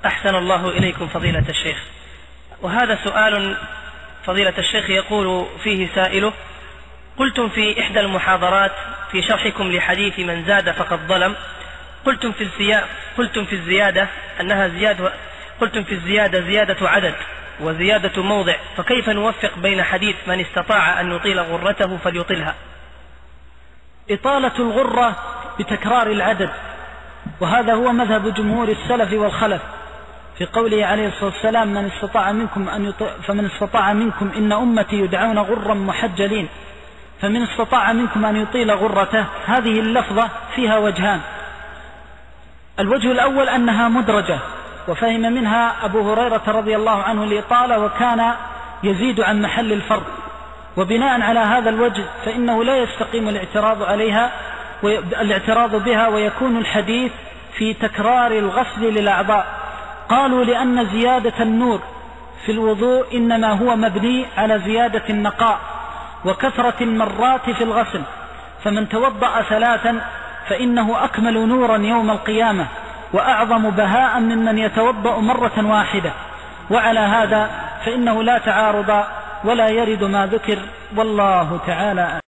أحسن الله إليكم فضيلة الشيخ. وهذا سؤال فضيلة الشيخ يقول فيه سائله: قلتم في إحدى المحاضرات في شرحكم لحديث من زاد فقد ظلم، قلتم في الزيادة أنها زيادة عدد وزيادة موضع، فكيف نوفق بين حديث من استطاع أن يطيل غرته فليطلها؟ إطالة الغرة بتكرار العدد، وهذا هو مذهب جمهور السلف والخلف في قوله عليه الصلاة والسلام: فمن استطاع منكم إن أمتي يدعون غرا محجلين، فمن استطاع منكم أن يطيل غرته. هذه اللفظة فيها وجهان: الوجه الأول أنها مدرجة، وفهم منها أبو هريرة رضي الله عنه الإطالة وكان يزيد عن محل الفرض، وبناء على هذا الوجه فإنه لا يستقيم الاعتراض بها، ويكون الحديث في تكرار الغسل للأعضاء. قالوا لأن زيادة النور في الوضوء إنما هو مبني على زيادة النقاء وكثرة المرات في الغسل، فمن توضأ 3 فإنه أكمل نورا يوم القيامة وأعظم بهاء ممن يتوضأ مرة واحدة. وعلى هذا فإنه لا تعارض ولا يرد ما ذكر، والله تعالى